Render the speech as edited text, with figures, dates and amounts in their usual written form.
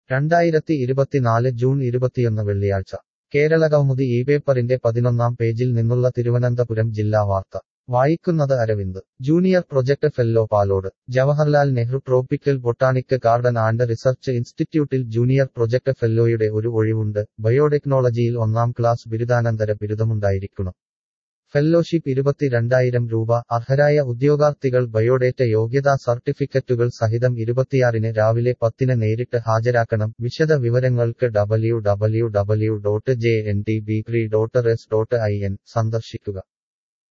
2024 June 21 വെള്ളിയാഴ്ച കേരളകൗമുദി ഇപേപ്പറിന്റെ 11-ാം പേജിൽ നിന്നുള്ള തിരുവനന്തപുരം ജില്ലാ വാർത്ത വായിക്കുന്നത് Aravind junior project fellow Palode Jawaharlal Nehru tropical botanic garden and research ഇൻസ്റ്റിറ്റ്യൂട്ടിൽ ജൂനിയർ പ്രൊജക്ട് ഫെല്ലോയുടെ ഒരു ഒഴിവുണ്ട് ബയോടെക്നോളജിയിൽ 1-ാം ക്ലാസ് ബിരുദാനന്തര ബിരുദമുണ്ടായിരിക്കണം ഫെല്ലോഷിപ്പ് 22,000 രൂപ അർഹരായ ഉദ്യോഗാർത്ഥികൾ ബയോഡേറ്റ യോഗ്യതാ സർട്ടിഫിക്കറ്റുകൾ സഹിതം 26-ന് രാവിലെ 10-ന് നേരിട്ട് ഹാജരാക്കണം വിശദ വിവരങ്ങൾക്ക് www.jntb3.res.in സന്ദർശിക്കുക